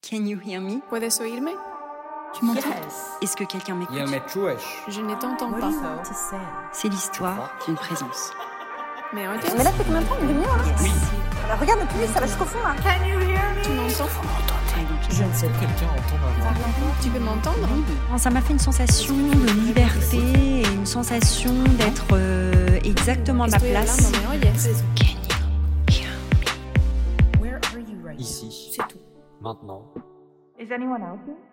Can you hear me? ¿Puedes oírme? Tu m'entends? Est-ce que quelqu'un m'écoute? Je ne t'entends pas. C'est l'histoire d'une présence. ¿Me oyes? Mais là, c'est combien de temps? Une demi-heure là? Oui. Alors, regarde le public, ça va jusqu'au fond là. Tu m'entends? Je ne sais pas. Quelqu'un entend ma voix. Tu peux m'entendre? Ça m'a fait une sensation de liberté et une sensation d'être exactement à ma Estoy place. hablando, ¿me oyes? Ici, C'est tout. maintenant. Is anyone out here?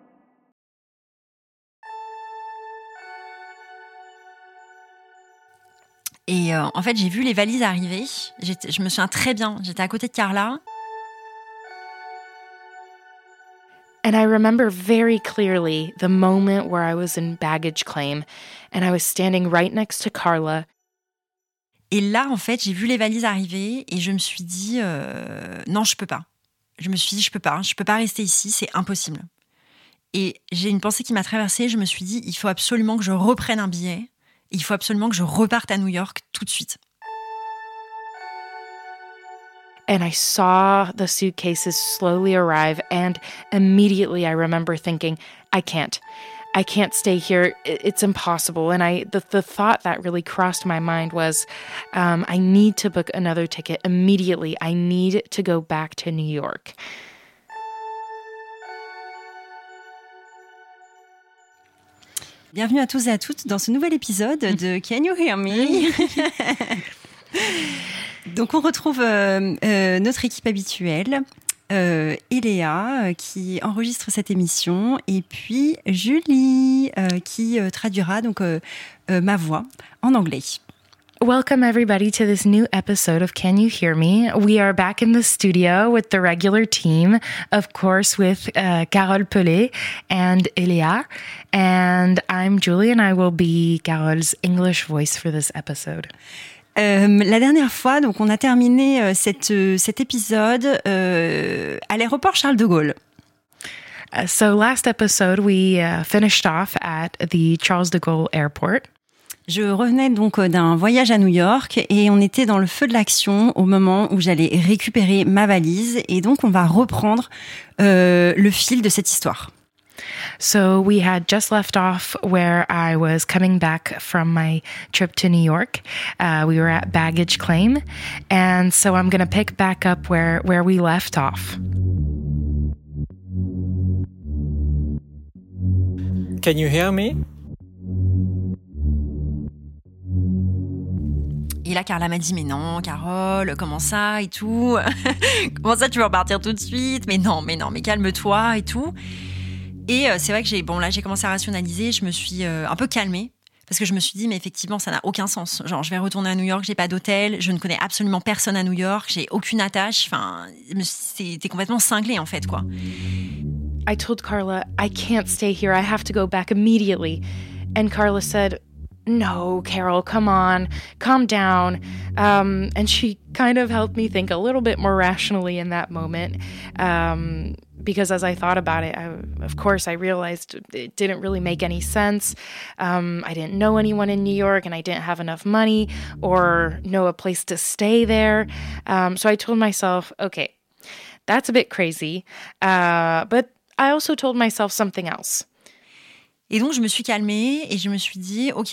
Et en fait, j'ai vu les valises arriver. Je me souviens très bien. J'étais à côté de Carla. And I remember very clearly the moment where I was in baggage claim and I was standing right next to Carla. Et là, en fait, j'ai vu les valises arriver et je me suis dit non, je peux pas. Je me suis dit je peux pas rester ici, c'est impossible. Et j'ai une pensée qui m'a traversée. Je me suis dit il faut absolument que je reprenne un billet. Il faut absolument que je reparte à New York tout de suite. And I saw the suitcases slowly arrive and immediately I remember thinking, I can't stay here. It's impossible. And the thought that really crossed my mind was, I need to book another ticket immediately. I need to go back to New York. Bienvenue à tous et à toutes dans ce nouvel épisode de Can You Hear Me? Donc on retrouve notre équipe habituelle, Eléa qui enregistre cette émission et puis Julie qui traduira donc ma voix en anglais. Welcome everybody to this new episode of Can You Hear Me? We are back in the studio with the regular team, of course with Carole Pelé and Eléa. And I'm Julie and I will be Carole's English voice for this episode. La dernière fois, donc, on a terminé cet épisode à l'aéroport Charles de Gaulle. So last episode, we finished off at the Charles de Gaulle Airport. Je revenais donc d'un voyage à New York et on était dans le feu de l'action au moment où j'allais récupérer ma valise. Et donc, on va reprendre le fil de cette histoire. So we had just left off where I was coming back from my trip to New York. We were at baggage claim. And so I'm going to pick back up where we left off. Can you hear me? Et là, Carla m'a dit, mais non, Carole, comment ça et tout? Comment ça, tu veux repartir tout de suite? Mais non, mais calme-toi et tout. Et c'est vrai que j'ai commencé à rationaliser, je me suis un peu calmée, parce que je me suis dit, mais effectivement, ça n'a aucun sens. Genre, je vais retourner à New York, j'ai pas d'hôtel, je ne connais absolument personne à New York, j'ai aucune attache, enfin, c'était complètement cinglé, en fait, quoi. I told Carla, I can't stay here, I have to go back immediately. And Carla said, no, Carol, come on, calm down. And she kind of helped me think a little bit more rationally in that moment. Because as I thought about it, of course, I realized it didn't really make any sense. I didn't know anyone in New York and I didn't have enough money or know a place to stay there. So I told myself, okay, that's a bit crazy. But I also told myself something else. Et donc, je me suis calmée et je me suis dit, ok,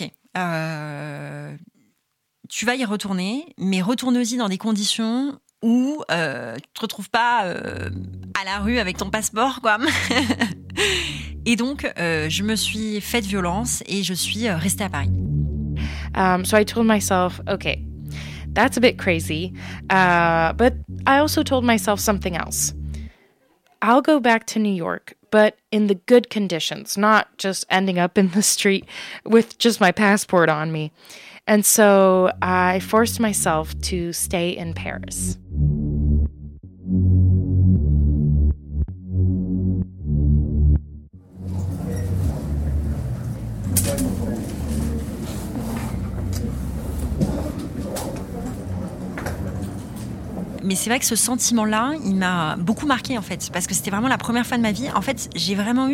tu vas y retourner, mais retourne-y dans des conditions où tu te retrouves pas à la rue avec ton passeport, quoi. Et donc, je me suis faite violence et je suis restée à Paris. So I told myself, okay, that's a bit crazy. But I also told myself something else. I'll go back to New York, but in the good conditions, not just ending up in the street with just my passport on me. And so I forced myself to stay in Paris. Mais c'est vrai que ce sentiment-là, il m'a beaucoup marqué en fait, parce que c'était vraiment la première fois de ma vie. En fait, je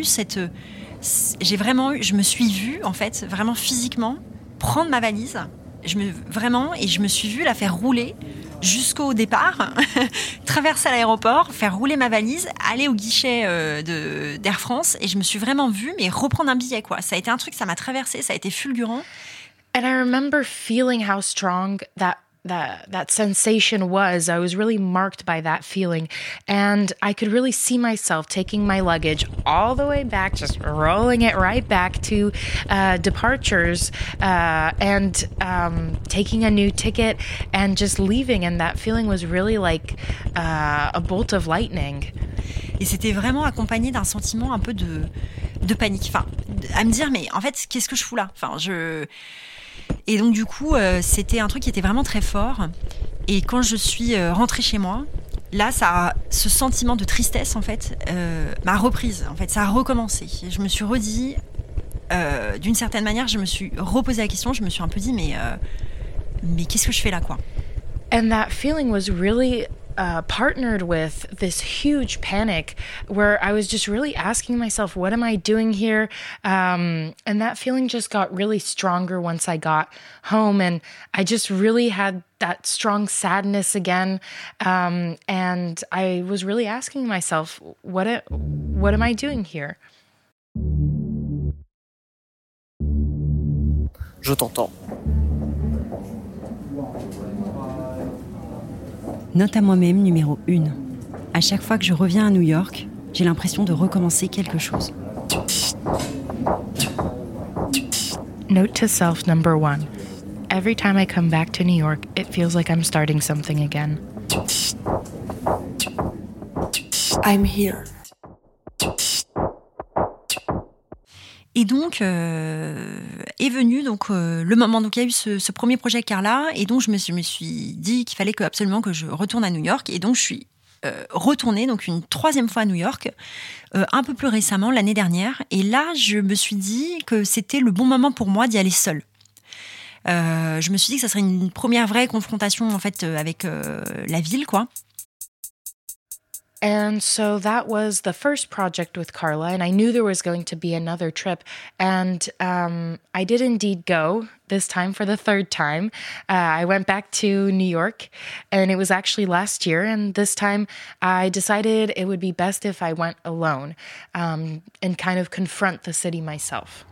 me suis vue en fait, vraiment physiquement, prendre ma valise, je me suis vue la faire rouler jusqu'au départ, traverser l'aéroport, faire rouler ma valise, aller au guichet d'Air France, et je me suis vraiment vue, mais reprendre un billet, quoi. Ça a été un truc, ça m'a traversé, ça a été fulgurant. And I remember feeling how strong that sensation was. I was really marked by that feeling. And I could really see myself taking my luggage all the way back, just rolling it right back to departures and taking a new ticket and just leaving. And that feeling was really like a bolt of lightning. Et c'était vraiment accompagné d'un sentiment un peu de panique. Enfin, à me dire, mais en fait, qu'est-ce que je fous là ? Et donc du coup, c'était un truc qui était vraiment très fort. Et quand je suis rentrée chez moi, là, ce sentiment de tristesse, en fait, m'a reprise. En fait, ça a recommencé. Et je me suis redit, d'une certaine manière, je me suis reposé la question. Je me suis un peu dit, mais qu'est-ce que je fais là, quoi ? And that feeling was really partnered with this huge panic where I was just really asking myself, what am I doing here? And that feeling just got really stronger once I got home. And I just really had that strong sadness again. And I was really asking myself, what am I doing here? Je t'entends. Note à moi-même numéro 1. À chaque fois que je reviens à New York, j'ai l'impression de recommencer quelque chose. Note to self number 1. Every time I come back to New York, it feels like I'm starting something again. I'm here. Et donc est venu le moment. Donc il y a eu ce premier projet avec Carla, et donc je me suis dit qu'il fallait absolument que je retourne à New York. Et donc je suis retournée donc une 3e fois à New York, un peu plus récemment, l'année dernière. Et là, je me suis dit que c'était le bon moment pour moi d'y aller seule. Je me suis dit que ça serait une première vraie confrontation en fait avec la ville, quoi. And so that was the first project with Carla, and I knew there was going to be another trip. And I did indeed go, this time for the 3rd time. I went back to New York, and it was actually last year. And this time I decided it would be best if I went alone and kind of confront the city myself.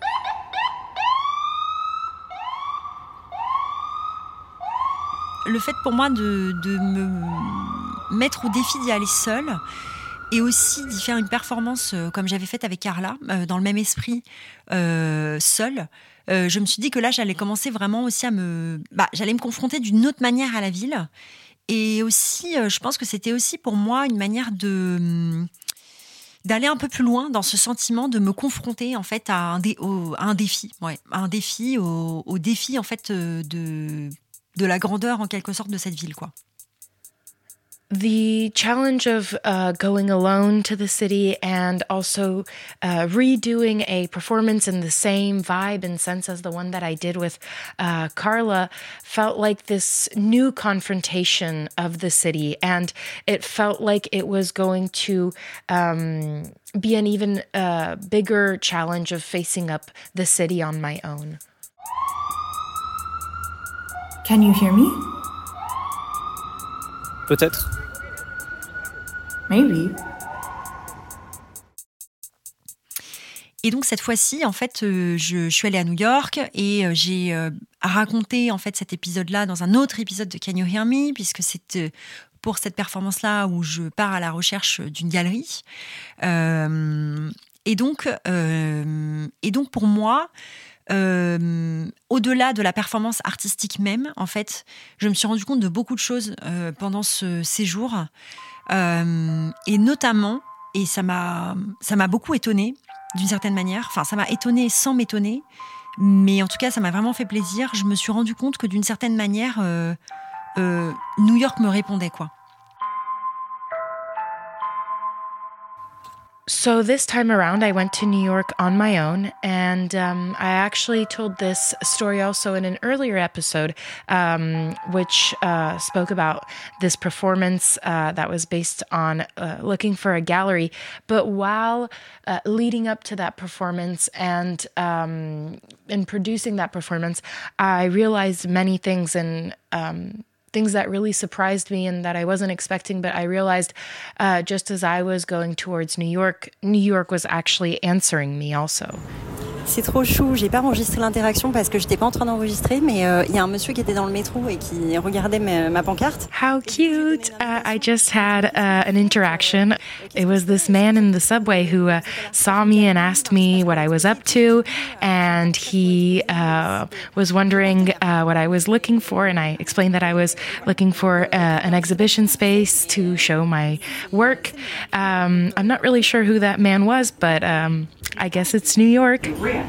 Le fait pour moi de me mettre au défi d'y aller seule, et aussi d'y faire une performance comme j'avais faite avec Carla, dans le même esprit, seule, je me suis dit que là j'allais commencer vraiment aussi j'allais me confronter d'une autre manière à la ville. Et aussi, je pense que c'était aussi pour moi une manière d'aller un peu plus loin dans ce sentiment de me confronter en fait à un défi, au défi en fait de la grandeur en quelque sorte de cette ville, quoi. The challenge of going alone to the city and also redoing a performance in the same vibe and sense as the one that I did with Carla felt like this new confrontation of the city, and it felt like it was going to be an even bigger challenge of facing up the city on my own. Can you hear me? Peut-être. Maybe. Et donc cette fois-ci, en fait, je suis allée à New York et j'ai raconté en fait cet épisode-là dans un autre épisode de Can You Hear Me, puisque c'est pour cette performance-là où je pars à la recherche d'une galerie. Et donc pour moi, au-delà de la performance artistique même, en fait, je me suis rendu compte de beaucoup de choses pendant ce séjour, et notamment, et ça m'a beaucoup étonnée d'une certaine manière. Enfin, ça m'a étonnée sans m'étonner, mais en tout cas, ça m'a vraiment fait plaisir. Je me suis rendu compte que d'une certaine manière, New York me répondait, quoi. So this time around, I went to New York on my own, and I actually told this story also in an earlier episode, which spoke about this performance that was based on looking for a gallery. But while leading up to that performance and in producing that performance, I realized many things and things that really surprised me and that I wasn't expecting, but I realized just as I was going towards New York was actually answering me also. C'est trop chou, j'ai pas enregistré l'interaction parce que j'étais pas en train d'enregistrer, mais y a un monsieur qui était dans le métro et qui regardait ma pancarte. How cute! I just had an interaction. It was this man in the subway who saw me and asked me what I was up to, and he was wondering what I was looking for, and I explained that I was looking for an exhibition space to show my work. I'm not really sure who that man was, but I guess it's New York.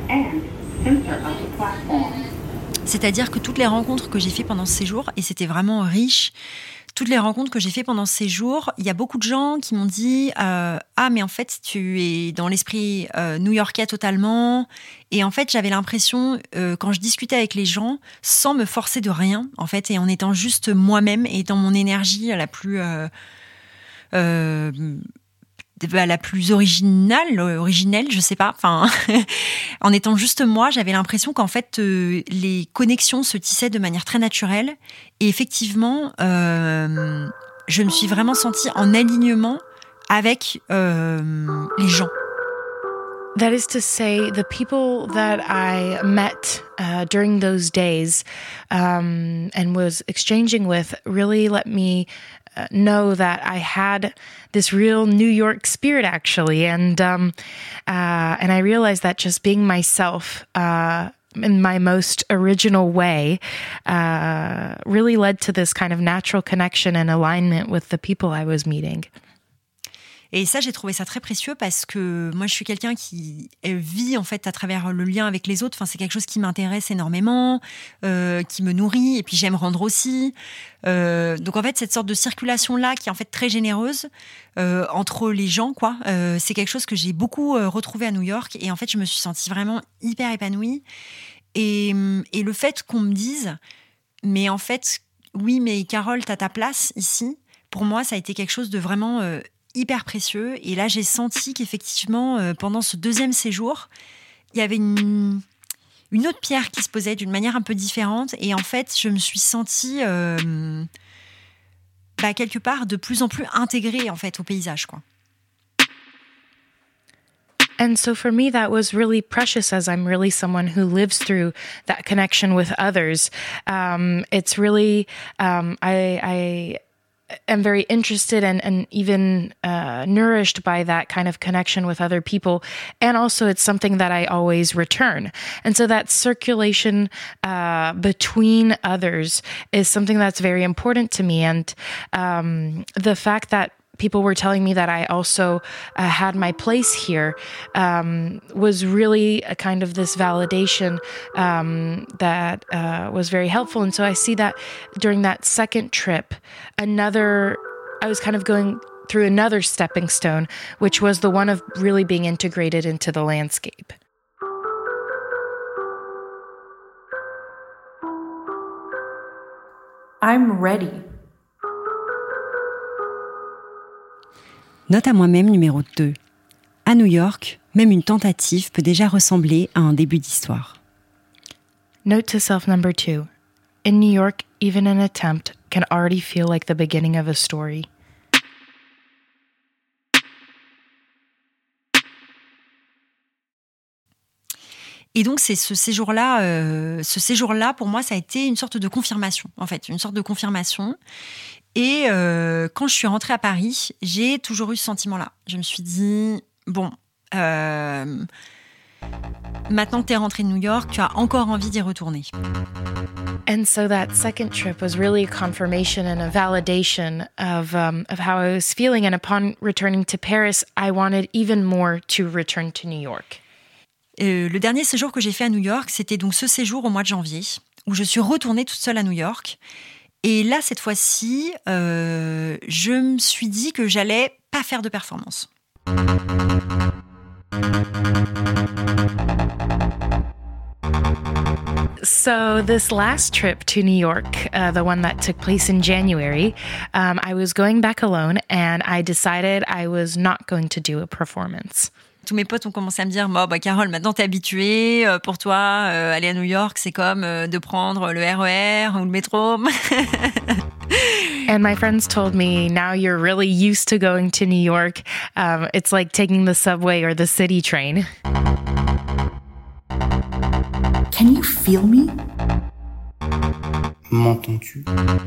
C'est-à-dire que toutes les rencontres que j'ai fait pendant ce séjour, et c'était vraiment riche, toutes les rencontres que j'ai fait pendant ce séjour, il y a beaucoup de gens qui m'ont dit ah mais en fait tu es dans l'esprit new-yorkais totalement. Et en fait j'avais l'impression quand je discutais avec les gens sans me forcer de rien en fait et en étant juste moi-même et dans mon énergie la plus la plus originelle, je sais pas, enfin, en étant juste moi, j'avais l'impression qu'en fait, les connexions se tissaient de manière très naturelle. Et effectivement, je me suis vraiment sentie en alignement avec les gens. That is to say, the people that I met during those days and was exchanging with really let me know that I had this real New York spirit, actually, and I realized that just being myself in my most original way really led to this kind of natural connection and alignment with the people I was meeting. Et ça, j'ai trouvé ça très précieux parce que moi, je suis quelqu'un qui vit en fait à travers le lien avec les autres. Enfin, c'est quelque chose qui m'intéresse énormément, qui me nourrit. Et puis, j'aime rendre aussi. Donc, en fait, cette sorte de circulation-là, qui est en fait très généreuse entre les gens, quoi. C'est quelque chose que j'ai beaucoup retrouvé à New York. Et en fait, je me suis sentie vraiment hyper épanouie. Et le fait qu'on me dise, mais en fait, oui, mais Carole, t'as ta place ici. Pour moi, ça a été quelque chose de vraiment hyper précieux. Et là, j'ai senti qu'effectivement, pendant ce deuxième séjour, il y avait une autre pierre qui se posait d'une manière un peu différente. Et en fait, je me suis sentie quelque part de plus en plus intégrée en fait, au paysage, quoi. And so for me, that was really precious as I'm really someone who lives through that connection with others. It's really, I am very interested and even nourished by that kind of connection with other people. And also it's something that I always return. And so that circulation between others is something that's very important to me. And the fact that people were telling me that I also had my place here was really a kind of this validation that was very helpful. And so I see that during that second trip, I was kind of going through another stepping stone, which was the one of really being integrated into the landscape. I'm ready. Note à moi-même numéro 2. À New York, même une tentative peut déjà ressembler à un début d'histoire. Note to self number 2. In New York, even an attempt can already feel like the beginning of a story. Et donc, c'est ce séjour-là, pour moi, ça a été une sorte de confirmation, en fait, une sorte de confirmation. Et quand je suis rentrée à Paris, j'ai toujours eu ce sentiment-là. Je me suis dit, bon, maintenant que tu es rentrée de New York, tu as encore envie d'y retourner. And so that second trip was really a confirmation and a validation of how I was feeling. And upon returning to Paris, I wanted even more to return to New York. Le dernier séjour que j'ai fait à New York, c'était donc ce séjour au mois de janvier, où je suis retournée toute seule à New York. Et là, cette fois-ci, je me suis dit que j'allais pas faire de performance. So this last trip to New York, the one that took place in January, I was going back alone and I decided I was not going to do a performance. Tous mes potes ont commencé à me dire, bah Carole, maintenant t'es habituée, pour toi, aller à New York, c'est comme de prendre le RER ou le métro. And my friends told me, now you're really used to going to New York. It's like taking the subway or the city train. Can you feel me? M'entends-tu?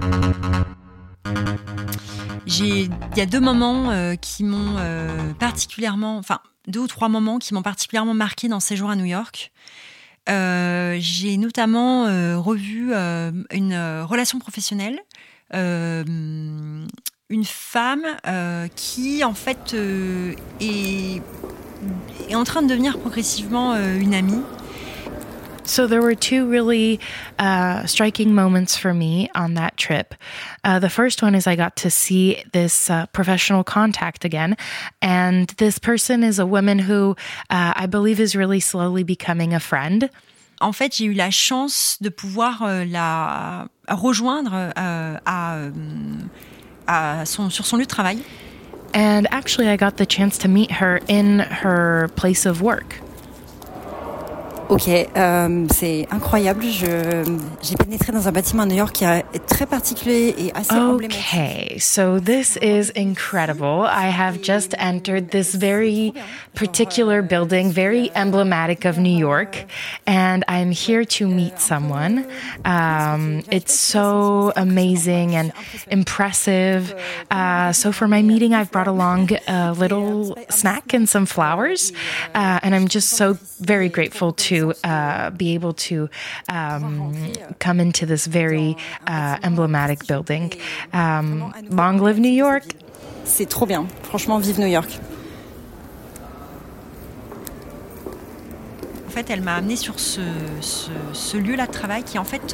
Il y a 2 moments qui m'ont particulièrement, enfin 2 ou 3 moments qui m'ont particulièrement marqué dans ces jours à New York. J'ai notamment revu une relation professionnelle, une femme qui en fait est en train de devenir progressivement une amie. So there were 2 really striking moments for me on that trip. The first one is I got to see this professional contact again. And this person is a woman who I believe is really slowly becoming a friend. En fait, j'ai eu la chance de pouvoir la rejoindre sur son lieu de travail. And actually, I got the chance to meet her in her place of work. Ok, c'est incroyable. J'ai pénétré dans un bâtiment à New York qui est très particulier et assez emblématique. Okay, so this is incredible. I have just entered this very particular building, very emblematic of New York, and I'm here to meet someone. It's so amazing and impressive. So for my meeting, I've brought along a little snack and some flowers, and I'm just so very grateful to be able to come into this very emblematic building. Long live New York! C'est trop bien. Franchement, vive New York. En fait, elle m'a amenée sur ce lieu-là de travail qui est en fait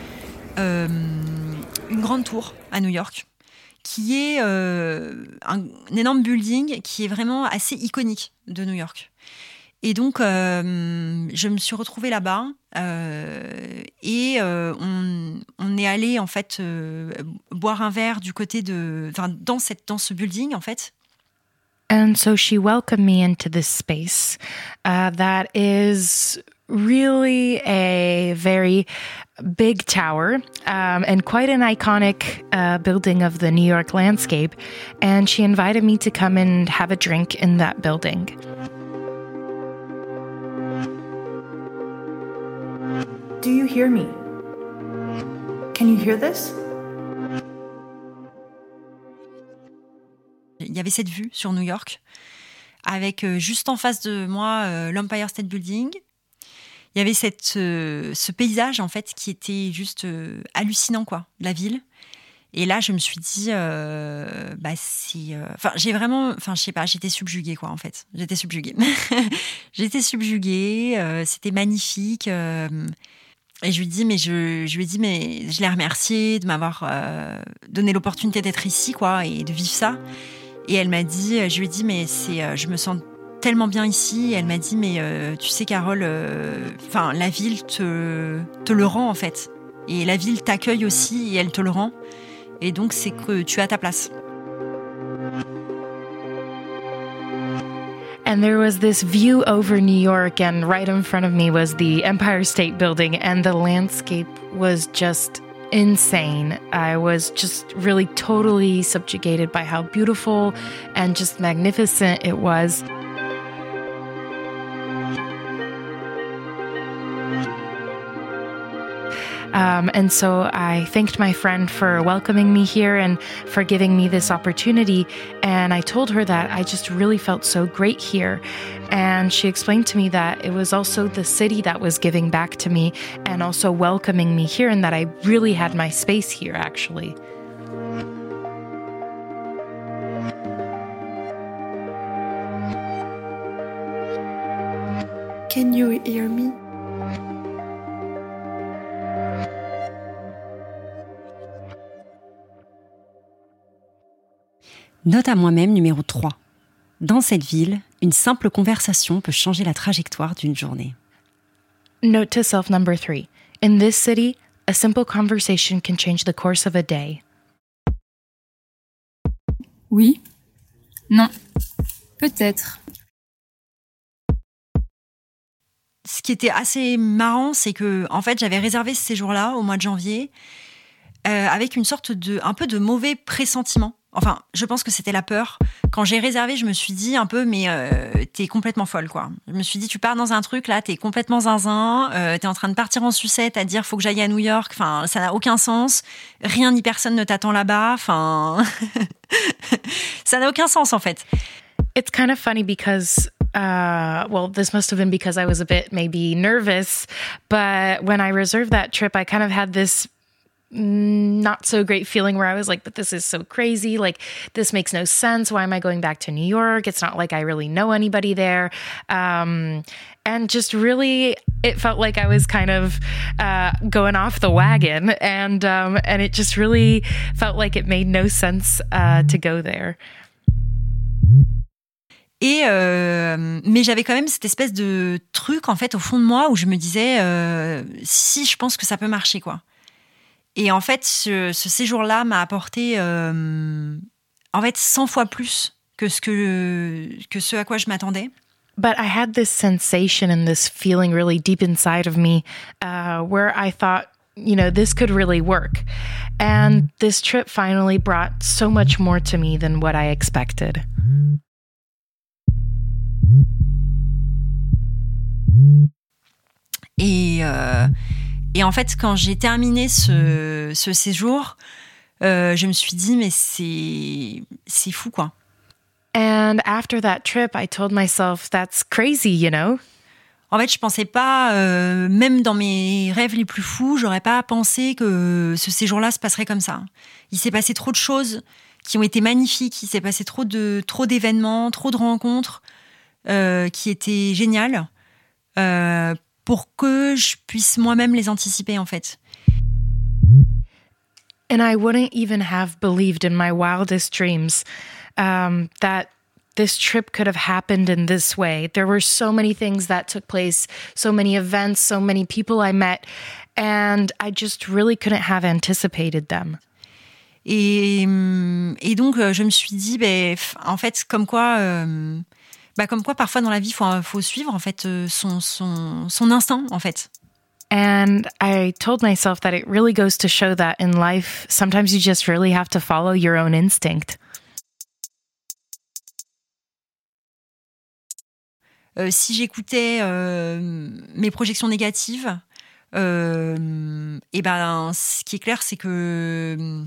une grande tour à New York, qui est un énorme building qui est vraiment assez iconique de New York. Et donc, je me suis retrouvée là-bas et on est allé en fait boire un verre du côté dans ce building en fait. And so she welcomed me into this space that is really a very big tower and quite an iconic building of the New York landscape. And she invited me to come and have a drink in that building. Do you hear me? Can you hear this? Il y avait cette vue sur New York, avec juste en face de moi l'Empire State Building. Il y avait ce paysage en fait qui était juste hallucinant quoi, de la ville. Et là, je me suis dit, j'ai vraiment, je sais pas, j'étais subjuguée quoi en fait. J'étais subjuguée. C'était magnifique. Et je lui dis, je l'ai remercié de m'avoir donné l'opportunité d'être ici, quoi, et de vivre ça. Et elle m'a dit, je lui ai dit, mais je me sens tellement bien ici. Et elle m'a dit, mais tu sais, Carole, la ville te le rend en fait. Et la ville t'accueille aussi et elle te le rend. Et donc, c'est que tu as ta place. And there was this view over New York, and right in front of me was the Empire State Building, and the landscape was just insane. I was just really totally subjugated by how beautiful and just magnificent it was. And so I thanked my friend for welcoming me here and for giving me this opportunity. And I told her that I just really felt so great here. And she explained to me that it was also the city that was giving back to me and also welcoming me here, and that I really had my space here, actually. Can you hear me? Note à moi-même numéro 3. Dans cette ville, une simple conversation peut changer la trajectoire d'une journée. Note to self number 3. In this city, a simple conversation can change the course of a day. Oui. Non. Peut-être. ce qui était assez marrant, c'est que en fait, j'avais réservé ce séjour-là au mois de janvier avec une sorte un peu de mauvais pressentiment. Enfin, je pense que c'était la peur. Quand j'ai réservé, je me suis dit un peu, mais t'es complètement folle, quoi. Je me suis dit, tu pars dans un truc, là, t'es complètement zinzin, t'es en train de partir en sucette à dire, faut que j'aille à New York. Enfin, ça n'a aucun sens. Rien ni personne ne t'attend là-bas. Enfin, ça n'a aucun sens, en fait. It's kind of funny because, this must have been because I was a bit maybe nervous, but when I reserved that trip, I kind of had this not so great feeling where I was like, but this is so crazy. Like, this makes no sense. Why am I going back to New York? It's not like I really know anybody there. And just really, it felt like I was kind of going off the wagon. And it just really felt like it made no sense to go there. Et mais j'avais quand même cette espèce de truc en fait au fond de moi où je me disais si je pense que ça peut marcher, quoi. Et en fait, ce séjour-là m'a apporté en fait 100 fois plus que ce à quoi je m'attendais. But I had this sensation and this feeling really deep inside of me where I thought, this could really work. And this trip finally brought so much more to me than what I expected. Et en fait, quand j'ai terminé ce séjour, je me suis dit, mais c'est fou, quoi. And after that trip, I told myself, that's crazy, En fait, je pensais pas, même dans mes rêves les plus fous, j'aurais pas pensé que ce séjour-là se passerait comme ça. Il s'est passé trop de choses qui ont été magnifiques, il s'est passé trop d'événements, trop de rencontres qui étaient géniales. Pour que je puisse moi-même les anticiper, en fait. And I wouldn't even have believed in my wildest dreams that this trip could have happened in this way. There were so many things that took place, so many events, so many people I met, and I just really couldn't have anticipated them. Et donc, je me suis dit, en fait, comme quoi parfois dans la vie, faut suivre en fait son instinct, en fait. And I told myself that it really goes to show that in life, sometimes you just really have to follow your own instinct. Si j'écoutais mes projections négatives, ce qui est clair, c'est que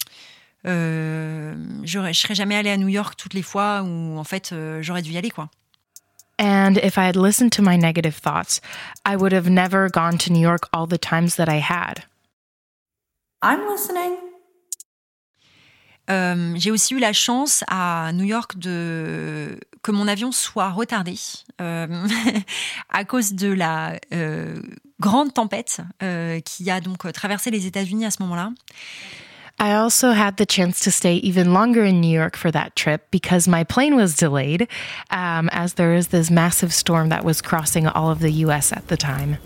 je serais jamais allée à New York toutes les fois où en fait j'aurais dû y aller, quoi. And if I had listened to my negative thoughts, I would have never gone to New York all the times that I had. I'm listening. J'ai aussi eu la chance à New York que mon avion soit retardé à cause de la grande tempête qui a donc traversé les États-Unis à ce moment-là. I also had the chance to stay even longer in New York for that trip because my plane was delayed, as there is this massive storm that was crossing all of the US at the time.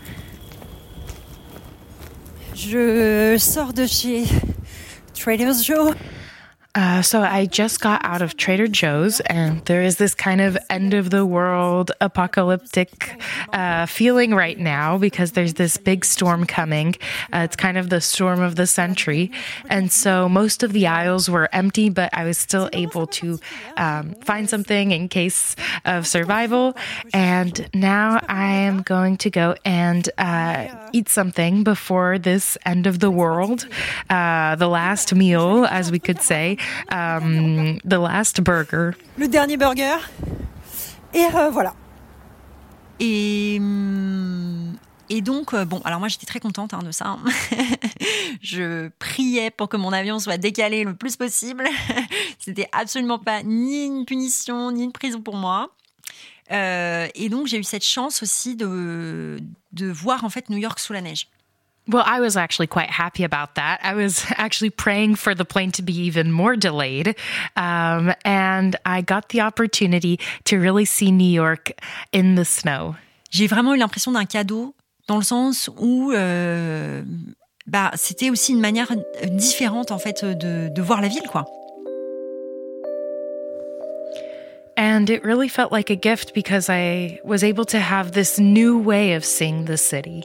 Je sors de chez Trader Joe's. So I just got out of Trader Joe's, and there is this kind of end of the world apocalyptic feeling right now because there's this big storm coming. It's kind of the storm of the century. And so most of the aisles were empty, but I was still able to find something in case of survival. And now I am going to go and eat something before this end of the world, the last meal, as we could say. The last burger. Le dernier burger. Et voilà. Et donc, alors moi j'étais très contente de ça. Je priais pour que mon avion soit décalé le plus possible. C'était absolument pas ni une punition, ni une prison pour moi. Et donc j'ai eu cette chance aussi de voir en fait New York sous la neige. Well, I was actually quite happy about that. I was actually praying for the plane to be even more delayed. And I got the opportunity to really see New York in the snow. J'ai vraiment eu l'impression d'un cadeau dans le sens où c'était aussi une manière différente en fait de voir la ville, quoi. And it really felt like a gift because I was able to have this new way of seeing the city.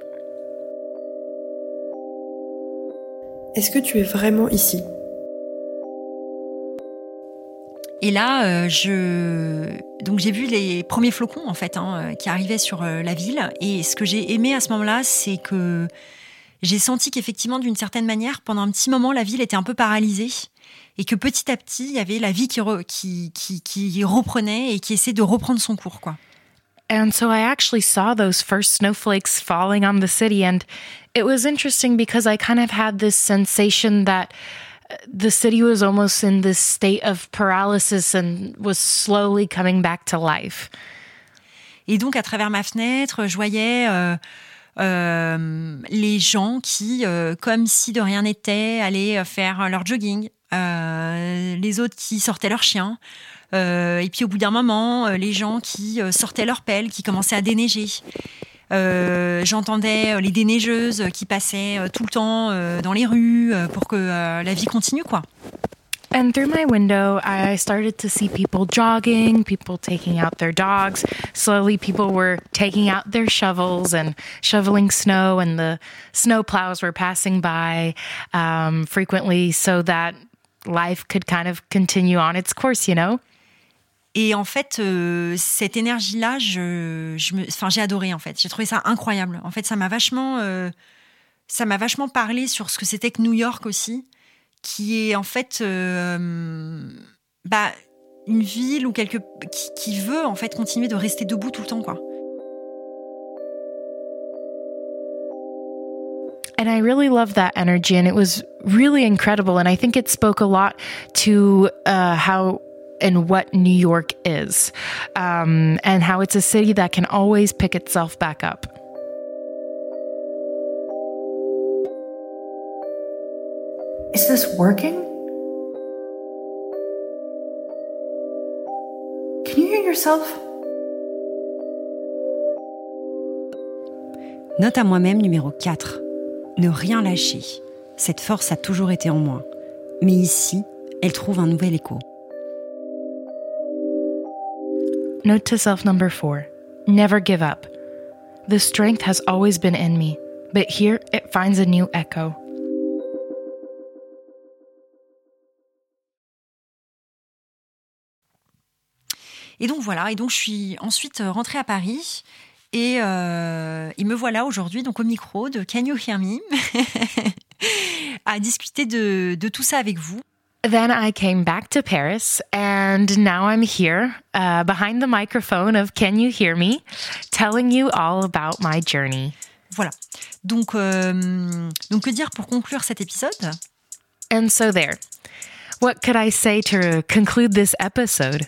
Est-ce que tu es vraiment ici? Et là, donc j'ai vu les premiers flocons en fait qui arrivaient sur la ville. Et ce que j'ai aimé à ce moment-là, c'est que j'ai senti qu'effectivement, d'une certaine manière, pendant un petit moment, la ville était un peu paralysée et que petit à petit, il y avait la vie qui reprenait et qui essayait de reprendre son cours, quoi. And so I actually saw those first snowflakes falling on the city, and it was interesting because I kind of had this sensation that the city was almost in this state of paralysis and was slowly coming back to life. Et donc, à travers ma fenêtre, je voyais les gens qui, comme si de rien n'était, allaient faire leur jogging. Les autres qui sortaient leurs chiens. Et puis, au bout d'un moment, les gens qui sortaient leurs pelles, qui commençaient à déneiger. J'entendais les déneigeuses qui passaient tout le temps dans les rues pour que la vie continue, quoi. And through my window, I started to see people jogging, people taking out their dogs. Slowly, people were taking out their shovels and shoveling snow, and the snow plows were passing by frequently so that life could kind of continue on its course, you know? Et en fait, cette énergie-là, j'ai adoré, en fait. J'ai trouvé ça incroyable. En fait, ça m'a vachement parlé sur ce que c'était que New York aussi, qui est en fait une ville où qui veut en fait continuer de rester debout tout le temps, quoi. And I really loved that energy, and it was really incredible. And I think it spoke a lot to how and what New York is, and how it's a city that can always pick itself back up. Is this working? Can you hear yourself? Note à moi-même numéro 4. Ne rien lâcher. Cette force a toujours été en moi. Mais ici, elle trouve un nouvel écho. Note to self number 4. Never give up. The strength has always been in me, but here it finds a new echo. Et donc voilà, je suis ensuite rentrée à Paris et me voilà aujourd'hui donc au micro de Can You Hear Me à discuter de tout ça avec vous. Then I came back to Paris, and now I'm here behind the microphone of Can You Hear Me, telling you all about my journey. Voilà. Donc que dire pour conclure cet épisode? And so there. What could I say to conclude this episode?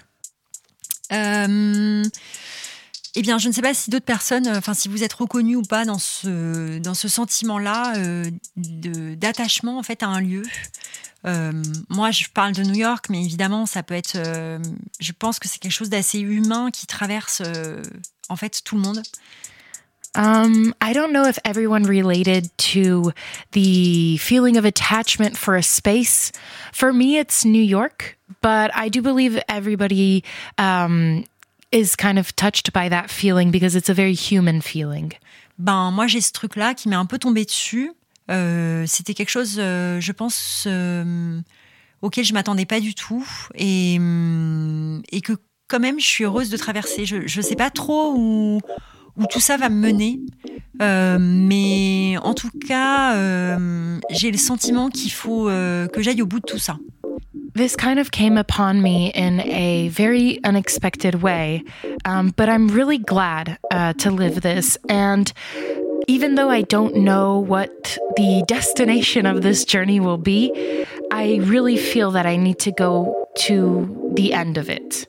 Eh bien, je ne sais pas si d'autres personnes, si vous êtes reconnus ou pas dans ce sentiment-là d'attachement en fait à un lieu. Moi, je parle de New York, mais évidemment, ça peut être. Je pense que c'est quelque chose d'assez humain qui traverse en fait tout le monde. I don't know if everyone related to the feeling of attachment for a space. For me, it's New York, but I do believe everybody is kind of touched by that feeling because it's a very human feeling. Moi, j'ai ce truc-là qui m'est un peu tombé dessus. C'était quelque chose, je pense, auquel je m'attendais pas du tout et que quand même, je suis heureuse de traverser. Je sais pas trop où tout ça va me mener. Mais en tout cas, j'ai le sentiment qu'il faut que j'aille au bout de tout ça. This kind of came upon me in a very unexpected way, but I'm really glad to live this. And even though I don't know what the destination of this journey will be, I really feel that I need to go to the end of it.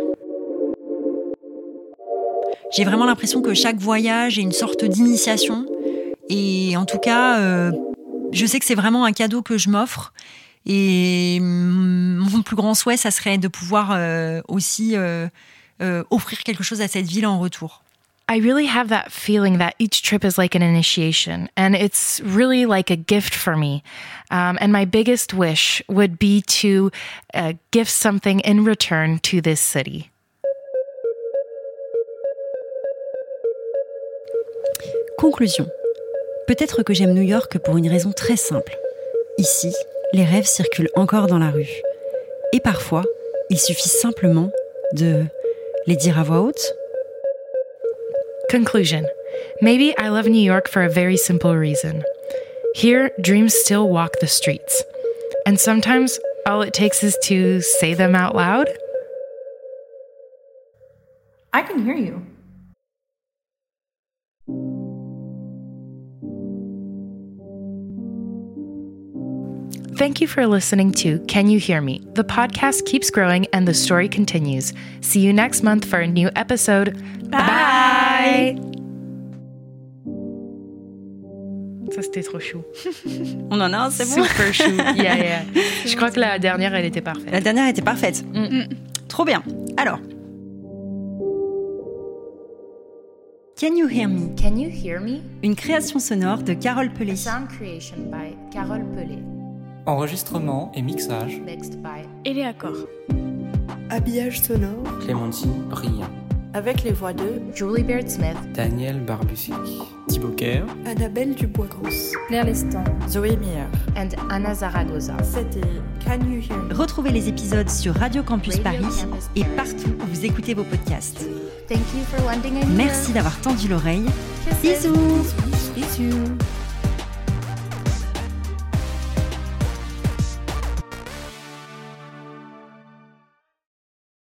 J'ai vraiment l'impression que chaque voyage est une sorte d'initiation. Et en tout cas, je sais que c'est vraiment un cadeau que je m'offre. Et mon plus grand souhait, ça serait de pouvoir aussi offrir quelque chose à cette ville en retour. I really have that feeling that each trip is like an initiation, and it's really like a gift for me. And my biggest wish would be to give something in return to this city. Conclusion. Peut-être que j'aime New York pour une raison très simple. Ici, les rêves circulent encore dans la rue. Et parfois, il suffit simplement de les dire à voix haute. Conclusion. Maybe I love New York for a very simple reason. Here, dreams still walk the streets. And sometimes all it takes is to say them out loud. I can hear you. Thank you for listening to Can You Hear Me? The podcast keeps growing and the story continues. See you next month for a new episode. Bye! Ça, c'était trop chou. On en a un, c'est bon? Super chou. Yeah. Je crois que la dernière, elle était parfaite. La dernière était parfaite. Trop bien. Alors. Can You Hear Me? Can You Hear Me? Une création sonore de Carole Pellet. Sound creation by Carole Pellet. Enregistrement et mixage. Mixed by Eléacor. Habillage sonore. Clémentine Brillant. Avec les voix de Julie Baird Smith, Daniel Barbusic. Thibaut Kerr. Annabelle Dubois-Grosse. Claire Lestan. Zoé Meyer. and Anna Zaragoza. C'était Can You Hear Me? Retrouvez les épisodes sur Radio Campus Radio Paris Campus et Paris. partout où vous écoutez vos podcasts. Thank you for lending a ear. Merci d'avoir tendu l'oreille. Kisses. Bisous. Bisous.